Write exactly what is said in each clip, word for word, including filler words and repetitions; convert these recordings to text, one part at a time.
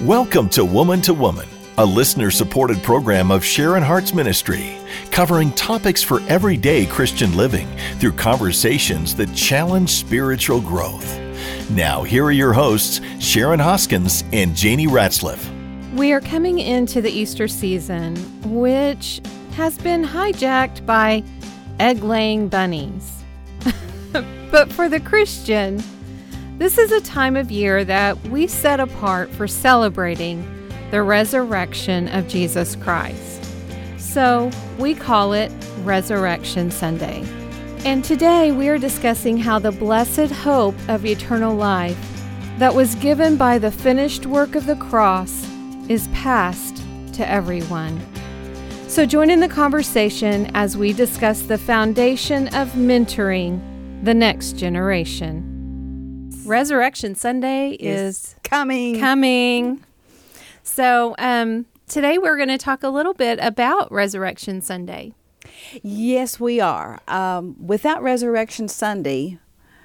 Welcome to Woman to Woman, a listener-supported program of Sharon Hart's ministry, covering topics for everyday Christian living through conversations that challenge spiritual growth. Now, here are your hosts, Sharon Hoskins and Janie Ratzliff. We are coming into the Easter season, which has been hijacked by egg-laying bunnies. But for the Christian, this is a time of year that we set apart for celebrating the resurrection of Jesus Christ. So we call it Resurrection Sunday. And today we are discussing how the blessed hope of eternal life that was given by the finished work of the cross is passed to everyone. So join in the conversation as we discuss the foundation of mentoring the next generation. Resurrection Sunday is, is coming. Coming. So um, today we're going to talk a little bit about Resurrection Sunday. Yes, we are. Um, without Resurrection Sunday,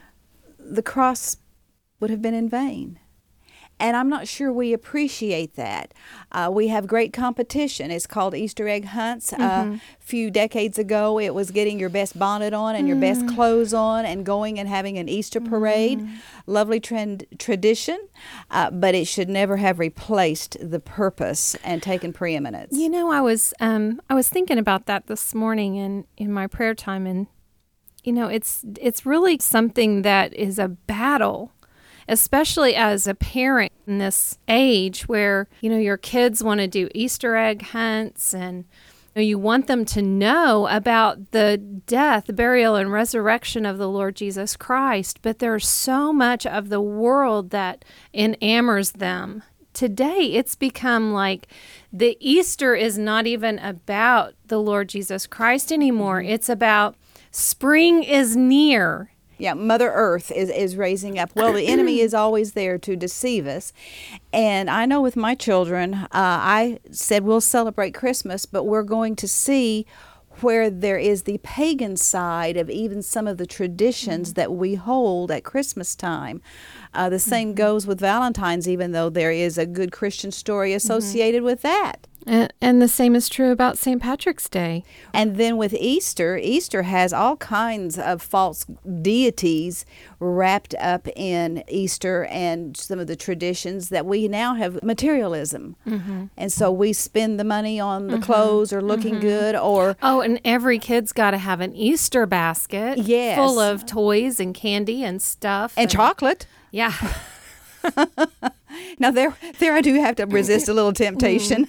the cross would have been in vain. And I'm not sure we appreciate that. Uh, we have great competition. It's called Easter egg hunts. Mm-hmm. Uh, a few decades ago, it was getting your best bonnet on and mm. your best clothes on and going and having an Easter parade. Mm. Lovely trend, tradition, uh, but it should never have replaced the purpose and taken preeminence. You know, I was um, I was thinking about that this morning in, in my prayer time, and you know, it's it's really something that is a battle, especially as a parent in this age where, you know, your kids want to do Easter egg hunts and you know, you want them to know about the death, burial, and resurrection of the Lord Jesus Christ. But there's so much of the world that enamors them. Today, it's become like the Easter is not even about the Lord Jesus Christ anymore. It's about spring is near. Yeah, Mother Earth is, is raising up. Well, the enemy is always there to deceive us. And I know with my children, uh, I said we'll celebrate Christmas, but we're going to see where there is the pagan side of even some of the traditions that we hold at Christmas time. Uh, the same goes with Valentine's, even though there is a good Christian story associated mm-hmm. with that. And, and the same is true about Saint Patrick's Day. And then with Easter, Easter has all kinds of false deities wrapped up in Easter and some of the traditions that we now have materialism. Mm-hmm. And so we spend the money on the mm-hmm. clothes or looking mm-hmm. good or... Oh, and every kid's got to have an Easter basket yes. full of toys and candy and stuff. And, and chocolate. Yeah. Now, there there I do have to resist a little temptation.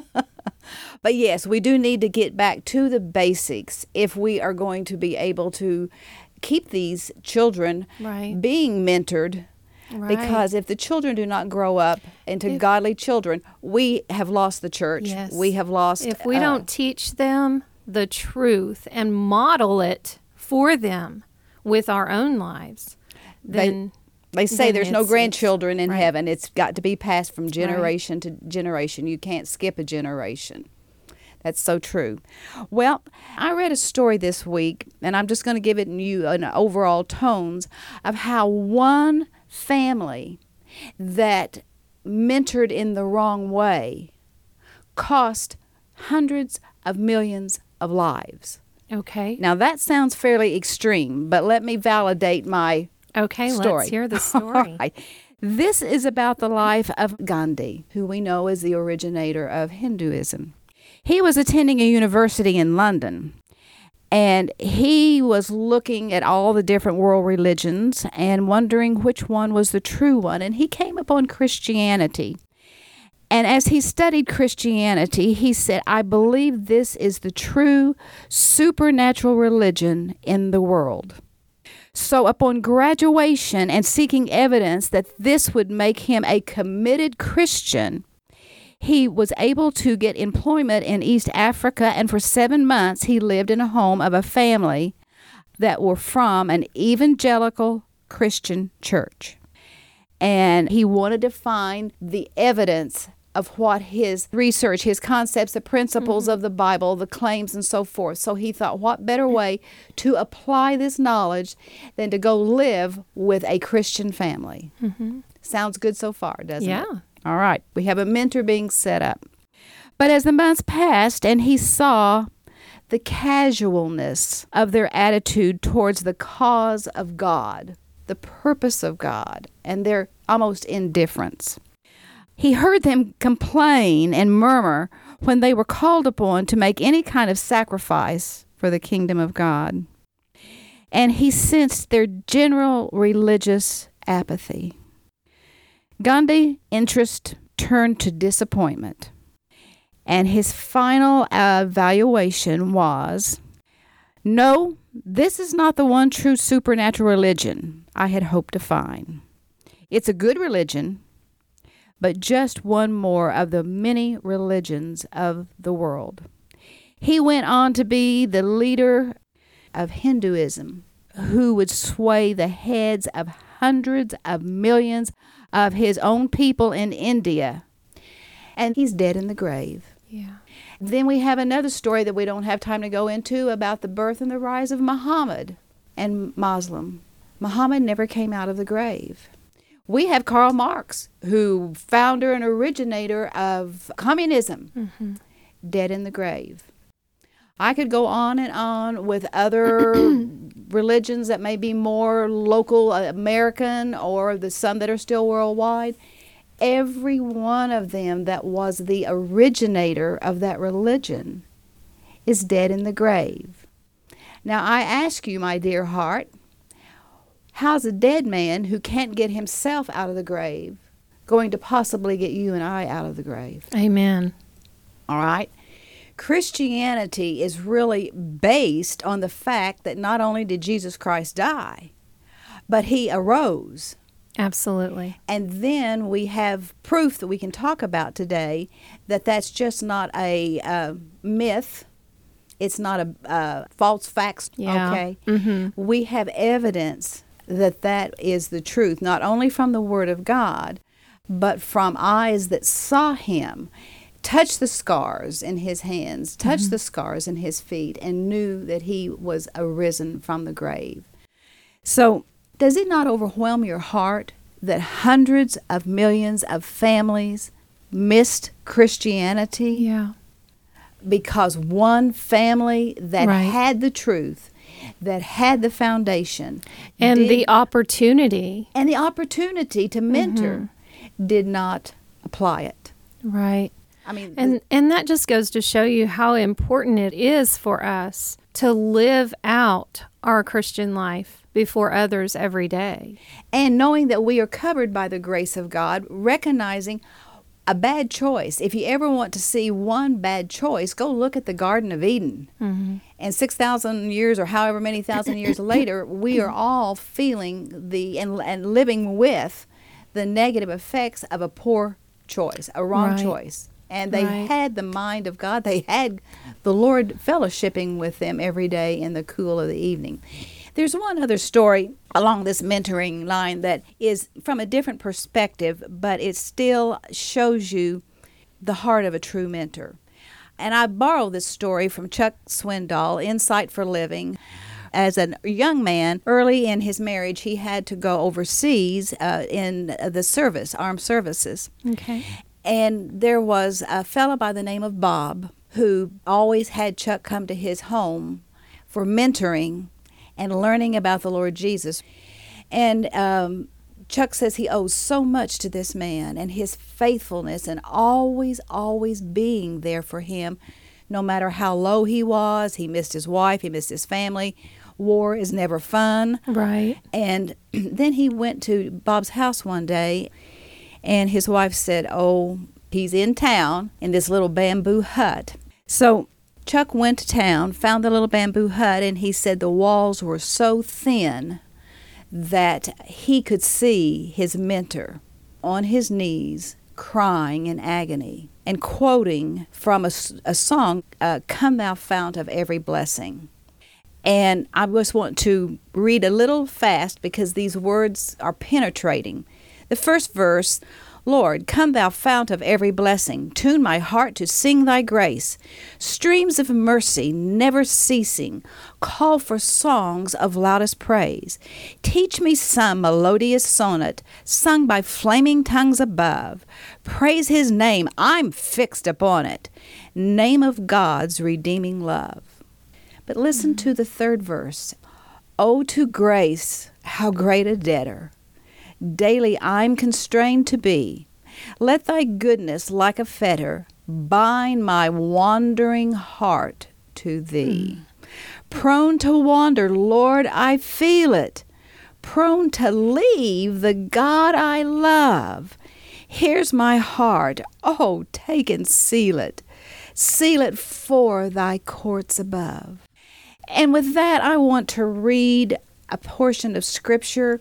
But yes, we do need to get back to the basics if we are going to be able to keep these children right. being mentored. Right. Because if the children do not grow up into if, godly children, we have lost the church. Yes. We have lost... If we uh, don't teach them the truth and model it for them with our own lives, then... They, They say there's no grandchildren in right. heaven. It's got to be passed from generation right. to generation. You can't skip a generation. That's so true. Well, I read a story this week, and I'm just going to give it you an overall tones of how one family that mentored in the wrong way cost hundreds of millions of lives. Okay. Now, that sounds fairly extreme, but let me validate my Okay, story. Let's hear the story. Right. This is about the life of Gandhi, who we know is the originator of Hinduism. He was attending a university in London, and he was looking at all the different world religions and wondering which one was the true one, and he came upon Christianity. And as he studied Christianity, he said, I believe this is the true supernatural religion in the world. So upon graduation and seeking evidence that this would make him a committed Christian, he was able to get employment in East Africa, and for seven months he lived in a home of a family that were from an evangelical Christian church. And he wanted to find the evidence of what his research, his concepts, the principles mm-hmm. of the Bible, the claims, and so forth. So he thought, what better way to apply this knowledge than to go live with a Christian family? Mm-hmm. Sounds good so far, doesn't yeah. it? All right, we have a mentor being set up. But as the months passed and he saw the casualness of their attitude towards the cause of God, the purpose of God, and their almost indifference, he heard them complain and murmur when they were called upon to make any kind of sacrifice for the kingdom of God. And he sensed their general religious apathy. Gandhi's interest turned to disappointment. And his final evaluation was, no, this is not the one true supernatural religion I had hoped to find. It's a good religion, but just one more of the many religions of the world. He went on to be the leader of Hinduism, who would sway the heads of hundreds of millions of his own people in India. And he's dead in the grave. Yeah. Then we have another story that we don't have time to go into about the birth and the rise of Muhammad and Muslim. Muhammad never came out of the grave. We have Karl Marx, who founder and originator of communism, mm-hmm. dead in the grave. I could go on and on with other religions that may be more local American or the some that are still worldwide. Every one of them that was the originator of that religion is dead in the grave. Now I ask you, my dear heart, how's a dead man who can't get himself out of the grave going to possibly get you and I out of the grave? Amen. All right? Christianity is really based on the fact that not only did Jesus Christ die, but he arose. Absolutely. And then we have proof that we can talk about today that that's just not a uh, myth. It's not a uh, false facts. Yeah. Okay. Mm-hmm. We have evidence that that is the truth, not only from the Word of God, but from eyes that saw him, touched the scars in his hands, touched mm-hmm. the scars in his feet, and knew that he was arisen from the grave. So, does it not overwhelm your heart that hundreds of millions of families missed Christianity? Yeah. Because one family that right. had the truth, that had the foundation, and did, the opportunity, and the opportunity to mentor, mm-hmm. did not apply it. Right. I mean, and and that just goes to show you how important it is for us to live out our Christian life before others every day. And knowing that we are covered by the grace of God, recognizing a bad choice. If you ever want to see one bad choice, go look at the Garden of Eden. Mm-hmm. And six thousand years or however many thousand years later, we are all feeling the and, and living with the negative effects of a poor choice, a wrong right. choice. And they right. had the mind of God. They had the Lord fellowshipping with them every day in the cool of the evening. There's one other story along this mentoring line that is from a different perspective, but it still shows you the heart of a true mentor. And I borrow this story from Chuck Swindoll, Insight for Living. As a young man, early in his marriage, he had to go overseas uh, in the service, armed services. Okay. And there was a fellow by the name of Bob who always had Chuck come to his home for mentoring and learning about the Lord Jesus. And um, Chuck says he owes so much to this man and his faithfulness and always, always being there for him, no matter how low he was. He missed his wife, he missed his family. War is never fun. Right. And then he went to Bob's house one day, and his wife said, oh, he's in town in this little bamboo hut. So Chuck went to town, found the little bamboo hut, and he said the walls were so thin that he could see his mentor on his knees crying in agony and quoting from a, a song, uh, Come Thou Fount of Every Blessing. And I just want to read a little fast because these words are penetrating. The first verse, Lord, come thou fount of every blessing, tune my heart to sing thy grace. Streams of mercy never ceasing, call for songs of loudest praise. Teach me some melodious sonnet, sung by flaming tongues above. Praise his name, I'm fixed upon it, name of God's redeeming love. But listen mm-hmm. to the third verse. Oh, to grace, how great a debtor daily I'm constrained to be. Let thy goodness like a fetter bind my wandering heart to thee. Mm. Prone to wander, Lord, I feel it. Prone to leave the God I love. Here's my heart, oh, take and seal it. Seal it for thy courts above. And with that, I want to read a portion of Scripture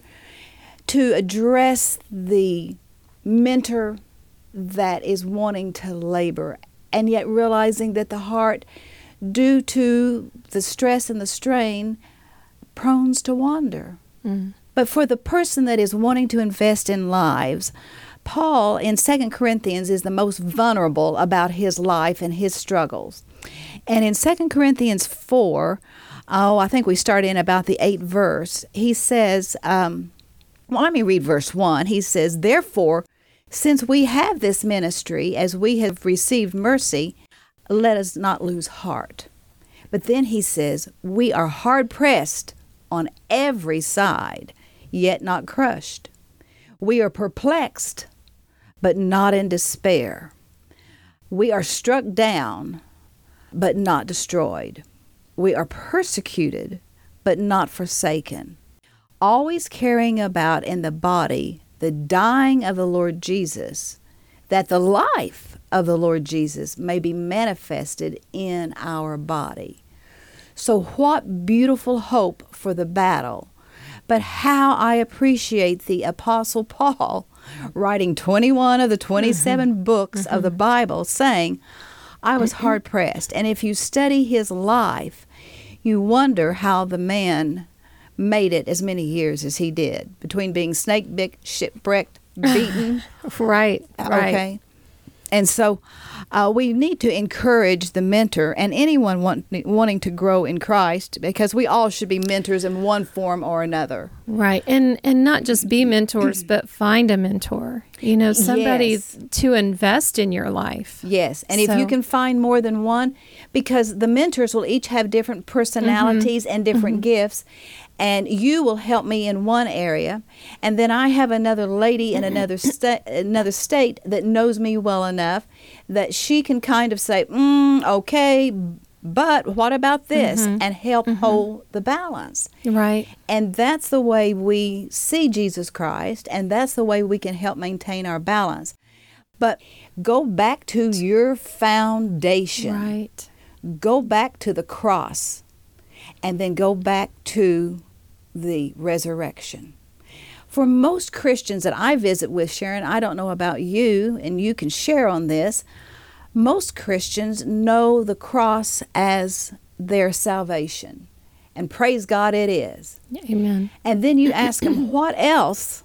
to address the mentor that is wanting to labor and yet realizing that the heart, due to the stress and the strain, prones to wander. Mm. But for the person that is wanting to invest in lives, Paul in Second Corinthians is the most vulnerable about his life and his struggles. And in Second Corinthians four, oh, I think we start in about the eighth verse, he says, um, well, let me read verse one. He says, therefore, since we have this ministry, as we have received mercy, let us not lose heart. But then he says, we are hard pressed on every side, yet not crushed. We are perplexed, but not in despair. We are struck down, but not destroyed. We are persecuted, but not forsaken. Always carrying about in the body the dying of the Lord Jesus, that the life of the Lord Jesus may be manifested in our body. So what beautiful hope for the battle. But how I appreciate the Apostle Paul writing twenty-one of the twenty-seven mm-hmm. books mm-hmm. of the Bible, saying, I was hard pressed. And if you study his life, you wonder how the man made it as many years as he did, between being snake-bit, shipwrecked, beaten. right, right. Okay. And so uh, we need to encourage the mentor and anyone want, wanting to grow in Christ, because we all should be mentors in one form or another. Right. And and not just be mentors, but find a mentor. You know, somebody yes. to invest in your life. Yes. And so. if you can find more than one, because the mentors will each have different personalities mm-hmm. and different mm-hmm. gifts. And you will help me in one area, and then I have another lady in another sta- another state that knows me well enough that she can kind of say, mm, okay, but what about this? Mm-hmm. And help mm-hmm. hold the balance. Right. And that's the way we see Jesus Christ, and that's the way we can help maintain our balance. But go back to your foundation. Right. Go back to the cross, and then go back to the resurrection. For most Christians that I visit with, Sharon, I don't know about you, and you can share on this, most Christians know the cross as their salvation. And praise God it is. Amen. And then you ask them, what else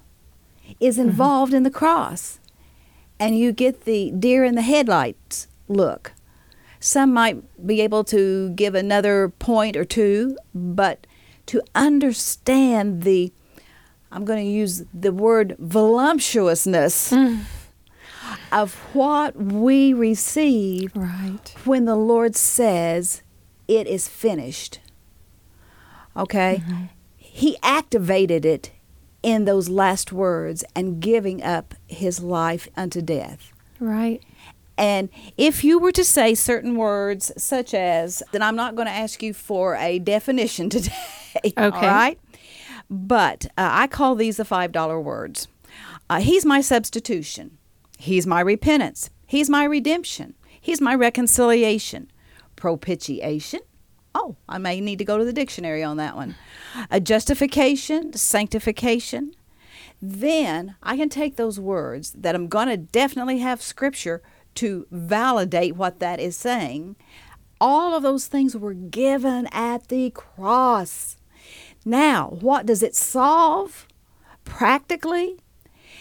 is involved in the cross? And you get the deer in the headlights look. Some might be able to give another point or two, but to understand the, I'm going to use the word voluptuousness mm. of what we receive right. when the Lord says, it is finished. Okay? Mm-hmm. He activated it in those last words and giving up his life unto death. Right. And if you were to say certain words such as, then I'm not going to ask you for a definition today. Okay. All right? But uh, I call these the five dollar words. Uh, he's my substitution. He's my repentance. He's my redemption. He's my reconciliation. Propitiation. Oh, I may need to go to the dictionary on that one. A justification, sanctification. Then I can take those words that I'm going to definitely have scripture to validate what that is saying. All of those things were given at the cross. Now, what does it solve practically?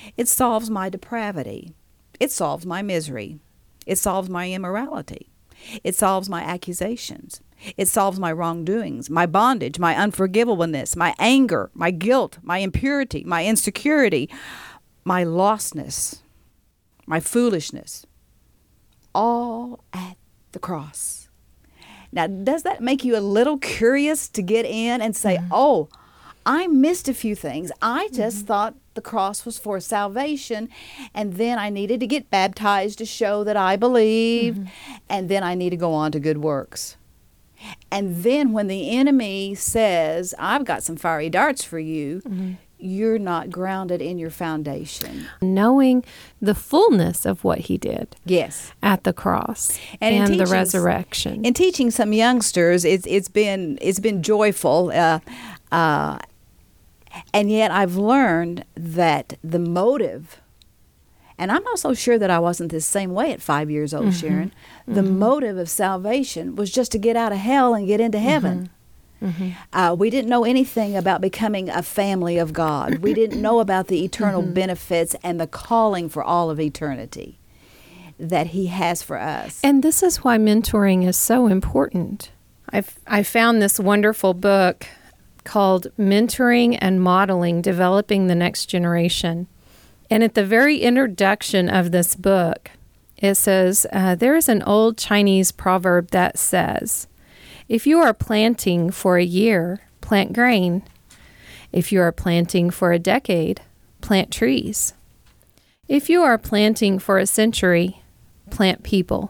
It solves my depravity. It solves my misery. It solves my immorality. It solves my accusations. It solves my wrongdoings, my bondage, my unforgivableness, my anger, my guilt, my impurity, my insecurity, my lostness, my foolishness, all at the cross. Now, does that make you a little curious to get in and say, mm-hmm. oh, I missed a few things. I just mm-hmm. thought the cross was for salvation, and then I needed to get baptized to show that I believed, mm-hmm. and then I need to go on to good works. And then when the enemy says, I've got some fiery darts for you, mm-hmm. you're not grounded in your foundation. Knowing the fullness of what he did yes. at the cross and, and teaching, the resurrection. In teaching some youngsters, it's it's been it's been joyful. Uh, uh, and yet I've learned that the motive, and I'm not so sure that I wasn't the same way at five years old, mm-hmm. Sharon, the mm-hmm. motive of salvation was just to get out of hell and get into heaven. Mm-hmm. Mm-hmm. Uh, we didn't know anything about becoming a family of God. We didn't know about the eternal mm-hmm. benefits and the calling for all of eternity that he has for us. And this is why mentoring is so important. I've I found this wonderful book called Mentoring and Modeling, Developing the Next Generation. And at the very introduction of this book, it says, uh, there is an old Chinese proverb that says, if you are planting for a year, plant grain. If you are planting for a decade, plant trees. If you are planting for a century, plant people.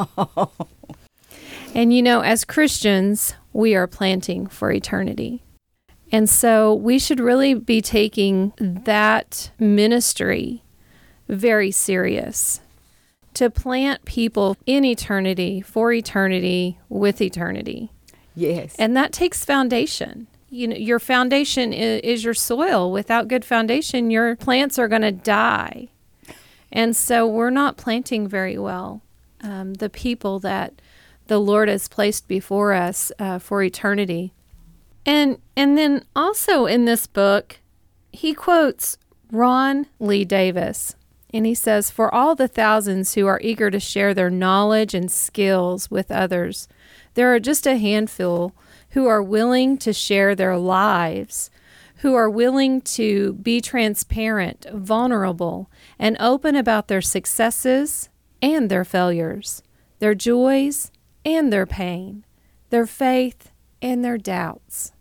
And you know, as Christians, we are planting for eternity. And so we should really be taking that ministry very serious, to plant people in eternity, for eternity, with eternity. Yes. And that takes foundation. You know, your foundation is, is your soil. Without good foundation, your plants are going to die. And so we're not planting very well um, the people that the Lord has placed before us uh, for eternity. And and then also in this book, he quotes Ron Lee Davis. And he says, for all the thousands who are eager to share their knowledge and skills with others, there are just a handful who are willing to share their lives, who are willing to be transparent, vulnerable, and open about their successes and their failures, their joys and their pain, their faith and their doubts.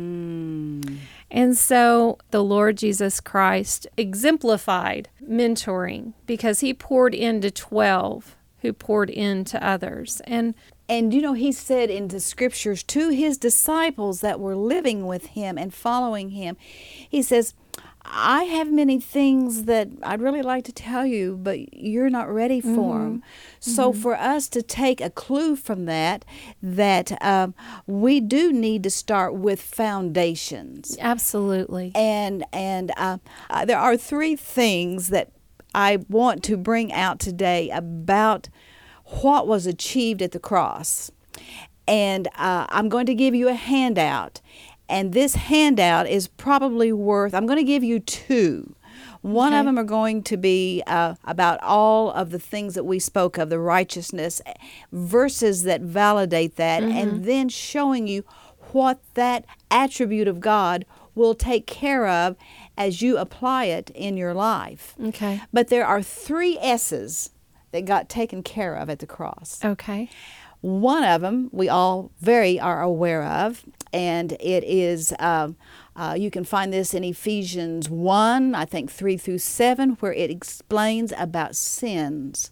Mm. And so the Lord Jesus Christ exemplified mentoring because he poured into twelve who poured into others. And And, you know, he said in the scriptures to his disciples that were living with him and following him, he says, I have many things that I'd really like to tell you, but you're not ready for mm-hmm. them. So mm-hmm. for us to take a clue from that, that um, we do need to start with foundations. Absolutely. And, and uh, uh, there are three things that I want to bring out today about what was achieved at the cross. And uh, I'm going to give you a handout. And this handout is probably worth, I'm going to give you two. One okay. of them are going to be uh, about all of the things that we spoke of, the righteousness, verses that validate that, mm-hmm. and then showing you what that attribute of God will take care of as you apply it in your life. Okay. But there are three S's that got taken care of at the cross. Okay. One of them we all very are aware of, and it is, uh, uh, you can find this in Ephesians one, I think three through seven, where it explains about sins.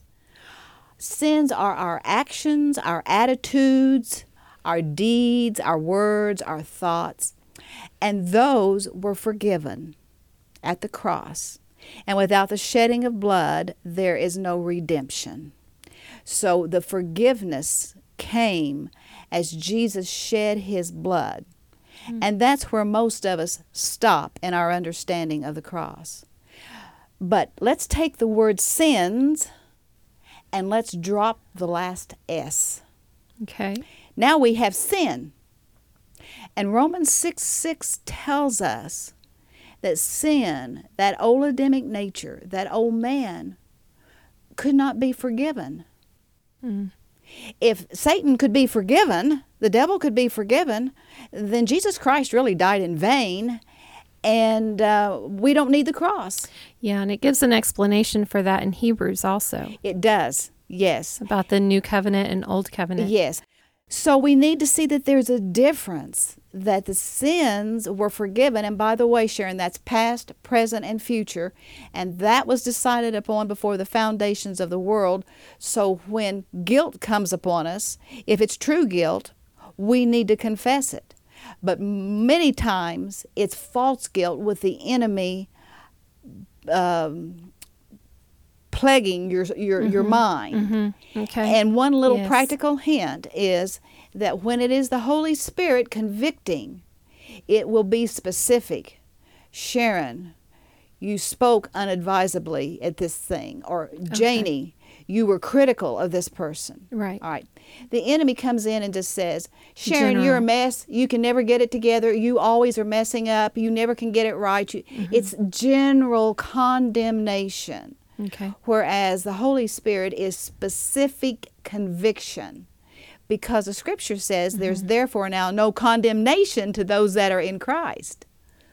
Sins are our actions, our attitudes, our deeds, our words, our thoughts, and those were forgiven at the cross. And without the shedding of blood, there is no redemption. So the forgiveness came as Jesus shed his blood. Mm. And that's where most of us stop in our understanding of the cross. But let's take the word sins and let's drop the last S. Okay. Now we have sin. And Romans six six tells us that sin, that old Adamic nature, that old man, could not be forgiven. Mm. If Satan could be forgiven, the devil could be forgiven, then Jesus Christ really died in vain, and uh, we don't need the cross. Yeah, and it gives an explanation for that in Hebrews also. It does, yes. About the new covenant and old covenant. Yes. So we need to see that there's a difference, that the sins were forgiven. And by the way, Sharon, that's past, present, and future. And that was decided upon before the foundations of the world. So when guilt comes upon us, if it's true guilt, we need to confess it. But many times it's false guilt with the enemy um, plaguing your your, mm-hmm. your mind. Mm-hmm. Okay. And one little yes. practical hint is that when it is the Holy Spirit convicting, it will be specific. Sharon, you spoke unadvisedly at this thing. Or Janie, okay. you were critical of this person. Right. All right. The enemy comes in and just says, Sharon, General. you're a mess. You can never get it together. You always are messing up. You never can get it right. You, mm-hmm. It's general condemnation. Okay. Whereas the Holy Spirit is specific conviction, because the Scripture says mm-hmm. there's therefore now no condemnation to those that are in Christ.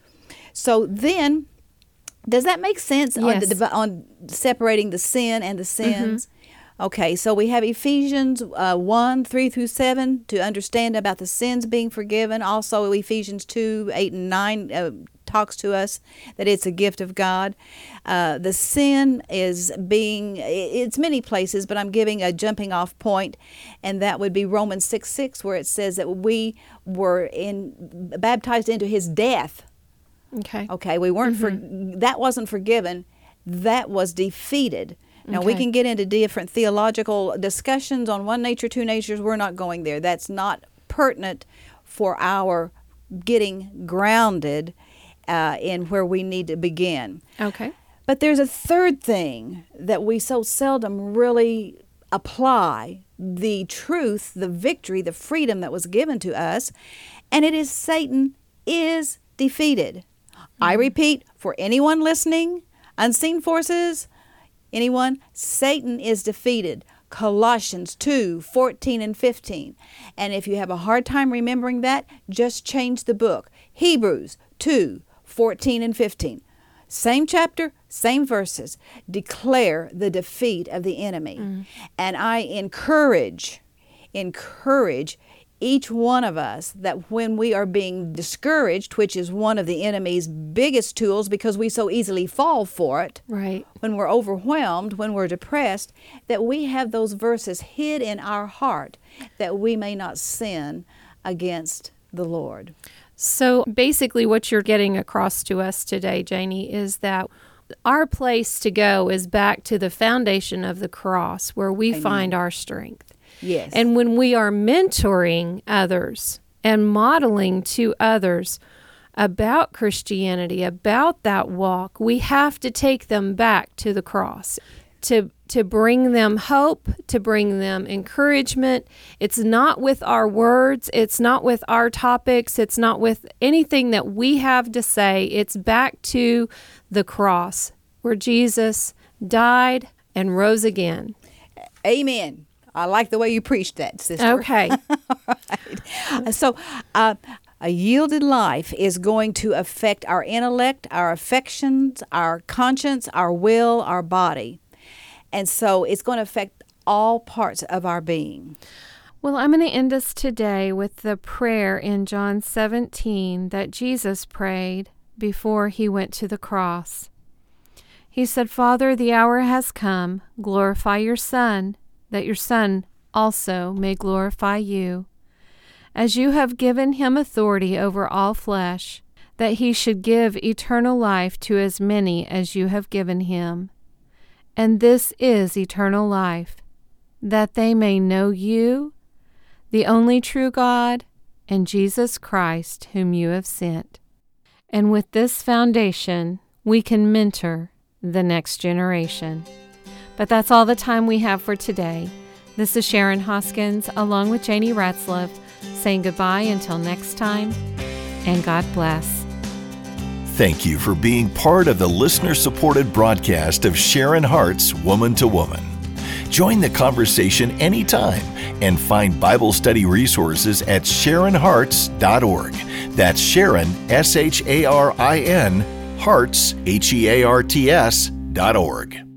So then, does that make sense yes. on, the, on separating the sin and the sins? Mm-hmm. Okay, so we have Ephesians uh, one, three through seven to understand about the sins being forgiven. Also Ephesians two, eight and nine uh, talks to us that it's a gift of God. Uh, the sin is being, it's many places, but I'm giving a jumping off point, and that would be Romans six, six, where it says that we were in baptized into his death. Okay. Okay, we weren't mm-hmm. for, that wasn't forgiven, that was defeated. Now, okay. we can get into different theological discussions on one nature, two natures. We're not going there. That's not pertinent for our getting grounded uh, in where we need to begin. Okay. But there's a third thing that we so seldom really apply, the truth, the victory, the freedom that was given to us, and it is Satan is defeated. Mm-hmm. I repeat, for anyone listening, unseen forces, anyone, Satan is defeated. Colossians two, fourteen and fifteen. And if you have a hard time remembering that, just change the book. Hebrews two, fourteen and fifteen. Same chapter, same verses. Declare the defeat of the enemy. Mm. And I encourage, encourage each one of us that when we are being discouraged, which is one of the enemy's biggest tools because we so easily fall for it, right? When we're overwhelmed, when we're depressed, that we have those verses hid in our heart that we may not sin against the Lord. So basically what you're getting across to us today, Janie, is that our place to go is back to the foundation of the cross where we Amen. Find our strength. Yes. And when we are mentoring others and modeling to others about Christianity, about that walk, we have to take them back to the cross to to bring them hope, to bring them encouragement. It's not with our words, it's not with our topics, it's not with anything that we have to say. It's back to the cross where Jesus died and rose again. Amen. I like the way you preached that, sister. Okay. Right. So uh, a yielded life is going to affect our intellect, our affections, our conscience, our will, our body. And so it's going to affect all parts of our being. Well, I'm going to end us today with the prayer in John seventeen that Jesus prayed before he went to the cross. He said, Father, the hour has come. Glorify your Son, that your Son also may glorify you, as you have given him authority over all flesh, that he should give eternal life to as many as you have given him. And this is eternal life, that they may know you, the only true God, and Jesus Christ, whom you have sent. And with this foundation, we can mentor the next generation. But that's all the time we have for today. This is Sharon Hoskins, along with Janie Ratzlaff, saying goodbye until next time, and God bless. Thank you for being part of the listener-supported broadcast of Sharon Hart's Woman to Woman. Join the conversation anytime and find Bible study resources at sharon harts dot org. That's Sharon, S H A R I N, Harts, H E A R T S, dot org.